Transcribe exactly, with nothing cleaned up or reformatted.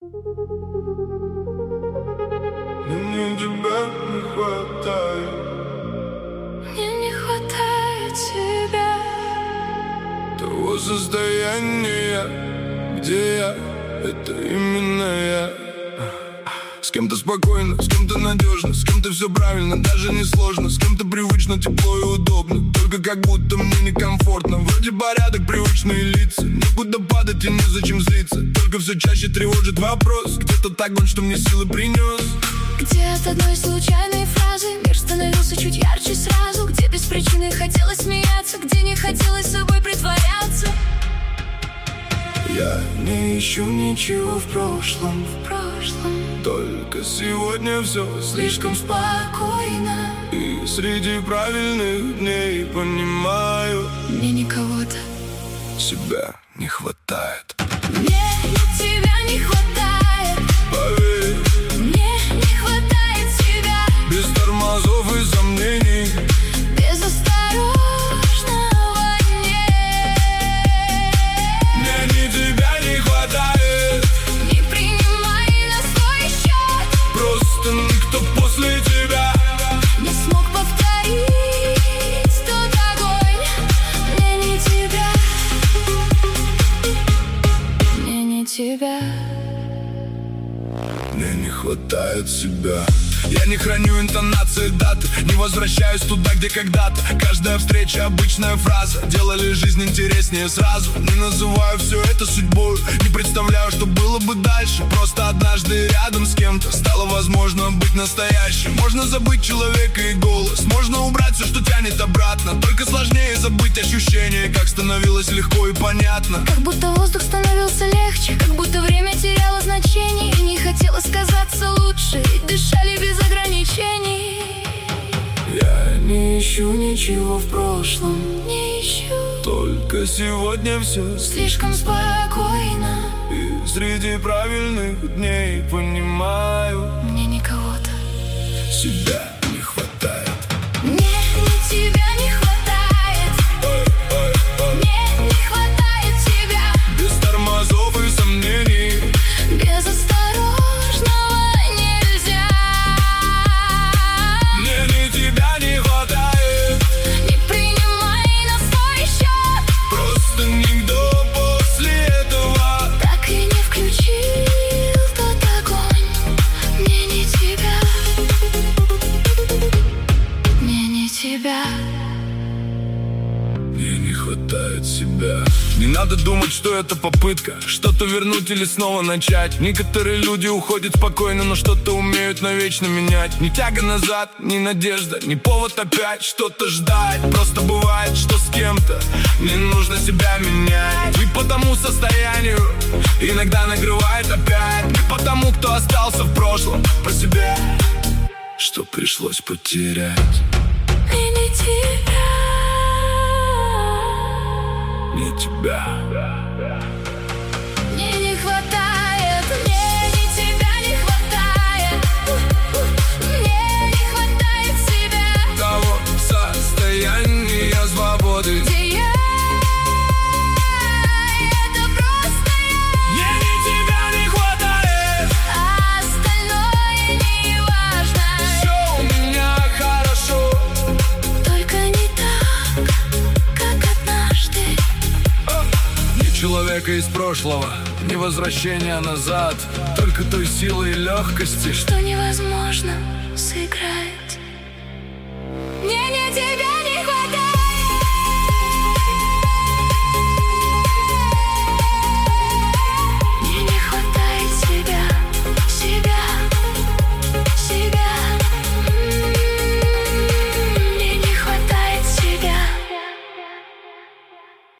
Мне тебя не хватает. Мне не хватает тебя. Того состояния, где я, это именно я. С кем-то спокойно, с кем-то надежно, с кем-то все правильно, даже не сложно. С кем-то привычно, тепло и удобно, только как будто мне некомфортно. Вроде порядок, привычные лица, некуда падать и незачем злиться. Только все чаще тревожит вопрос: где тот огонь, что мне силы принес? Где от одной случайной фразы мир становился чуть ярче сразу? Где без причины хотелось смеяться, где не хотелось собой притворяться? Я не ищу ничего в прошлом, В прошлом только сегодня все слишком спокойно. И среди правильных дней понимаю, Мне никого-то, себя не хватает. мне тебя не хватает. Поверь, Мне не хватает тебя. без тормозов и сомнений, Без осторожного «нет». мне ни тебя не хватает. Не принимай на свой счет. Просто никто после тебя Не смог повторить тот огонь. Мне не тебя. Мне не тебя. Мне не хватает себя. Я не храню интонации, даты, не возвращаюсь туда, где когда-то. Каждая встреча обычная фраза, делали жизнь интереснее сразу. Не называю все это судьбой, не представляю, что было бы дальше. Просто однажды рядом с кем-то стало возможно быть настоящим. Можно забыть человека и голос, можно убрать все, что тянет обратно. Только сложнее забыть ощущение, как становилось легко и понятно. Как будто воздух становился легче, как будто время теряло значение. И не хотелось казаться лучше, и дышали без ограничений. Я не ищу ничего в прошлом, Не ищу, только сегодня все слишком спокойно. И среди правильных дней понимаю, Мне никого-то, себя не хватает. мне ни тебя не хватает. Ой, ой, ой. Мне не хватает тебя. Без тормозов и сомнений, Без осторожного нельзя. мне ни тебя не хватает. Не принимай на свой счет. Просто никто после этого Так и не включил тот огонь. Мне не тебя. Мне не тебя. мне не хватает себя. Не надо думать, что это попытка что-то вернуть или снова начать. Некоторые люди уходят спокойно, но что-то умеют навечно менять. Ни тяга назад, ни надежда, ни повод опять что-то ждать. Просто бывает, что с кем-то не нужно себя менять. И по тому состоянию иногда накрывает опять. Не потому, кто остался в прошлом, по себе, что пришлось потерять. Мне не тебя. Не тебя. Мне не хватает. Мне ни тебя не хватает. Мне не хватает себя. Того состояния свободы, Где я? Это просто я. мне ни тебя не хватает. А остальное не важно. Все у меня хорошо, Только не так, как однажды. ни человека из прошлого, ни возвращения назад, только той силы и легкости, что Что невозможно, сыграет.